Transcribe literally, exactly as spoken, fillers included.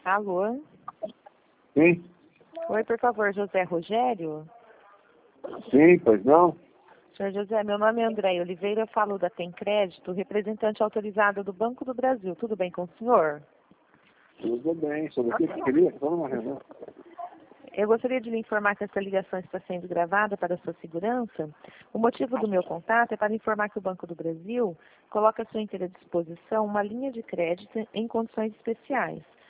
Alô? Sim, Oi, por favor, José Rogério? sim, pois não? Senhor José, meu nome é André Oliveira, eu falo da Tem Crédito, representante autorizado do Banco do Brasil. Tudo bem com o senhor? Tudo bem. Sobre o que você queria? Só uma reunião. Eu gostaria de lhe informar que essa ligação está sendo gravada para sua segurança. O motivo do meu contato é para informar que o Banco do Brasil coloca à sua inteira disposição uma linha de crédito em condições especiais.